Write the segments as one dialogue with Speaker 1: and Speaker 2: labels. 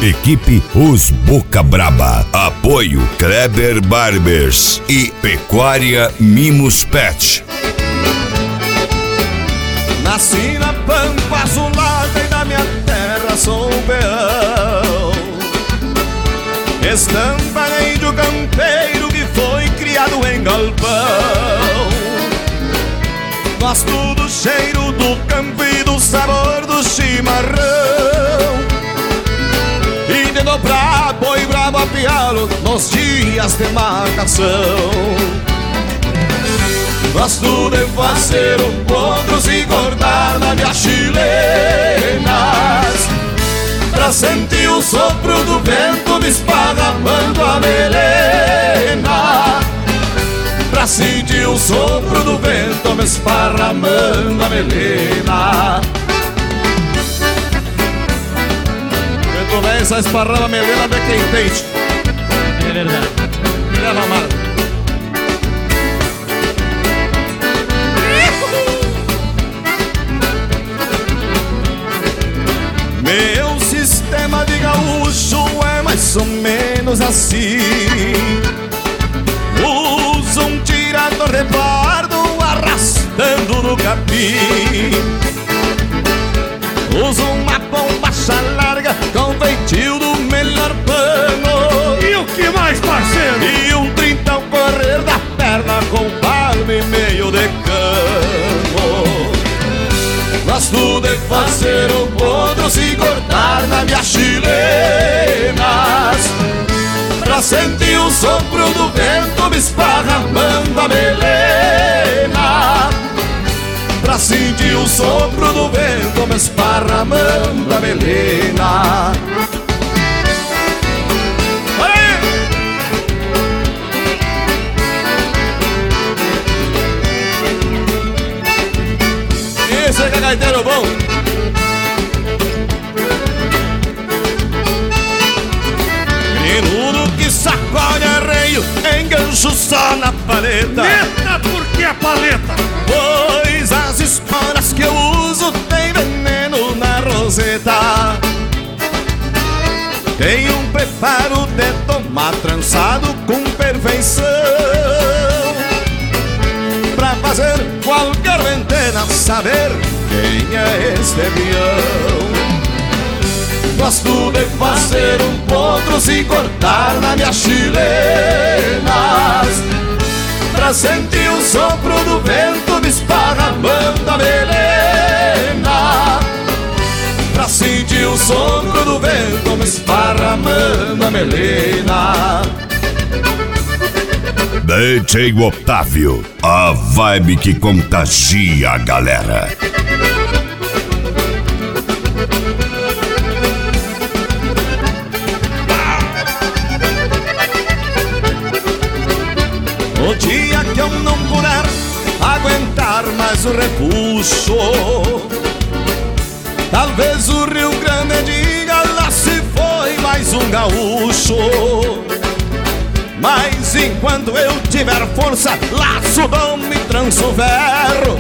Speaker 1: Equipe Os Boca Braba. Apoio Kleber Barbers e Pecuária Mimos Pet.
Speaker 2: Nasci na pampa azulada e da minha terra sou peão. Estampa de índio campeiro que foi criado em galpão. Gosto do cheiro do campo e do sabor do chimarrão. E de dobrar boi bravo a pialo nos dias de marcação. Gosto de fazer potros e cortar na minhas chilenas, pra sentir o sopro do vento me esparramando a melena. Pra sentir o sopro do vento me esparramando a melena. Vento vem, só esparrama a melena de quem entende.
Speaker 3: É verdade.
Speaker 2: Me leva amado. Meu sistema de gaúcho é mais ou menos assim. Uso um tirador de pardo arrastando no capim. Uso uma bombacha larga com feitio do melhor pano.
Speaker 3: E o que mais, parceiro?
Speaker 2: E um 30 ao correr da perna com palme e meio de cano. Gosto de fazer o potro e cortar nas minhas chilenas, pra sentir o sopro do vento me esparramando a melena. Pra sentir o sopro do vento me esparramando a melena. Esse é gaiteiro bom. Menudo que sacode arreio, engancho só na paleta.
Speaker 3: Eita, por que a paleta?
Speaker 2: Pois as esporas que eu uso tem veneno na roseta. Tem um preparo de tomar trançado com perfeição, pra fazer qualquer ventena saber quem é este peão. Gosto de fazer um potro e cortar nas minhas chilenas, pra sentir o sopro do vento me esparramando a melena. Pra sentir o sopro do vento me esparramando a melena.
Speaker 1: DJ Otávio, a vibe que contagia a galera.
Speaker 2: O dia que eu não puder aguentar mais o repuxo, talvez o Rio Grande diga lá se foi mais um gaúcho. Mas enquanto eu tiver força, laço dom e tranço ferro.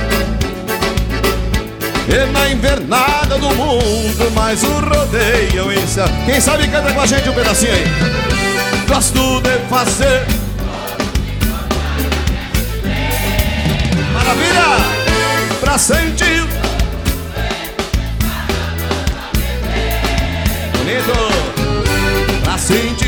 Speaker 2: E na invernada do mundo mais um rodeio eu encerro. Quem sabe canta com a gente um pedacinho aí. Gosto de fazer. Maravilha! Pra sentir. Bonito! Pra sentir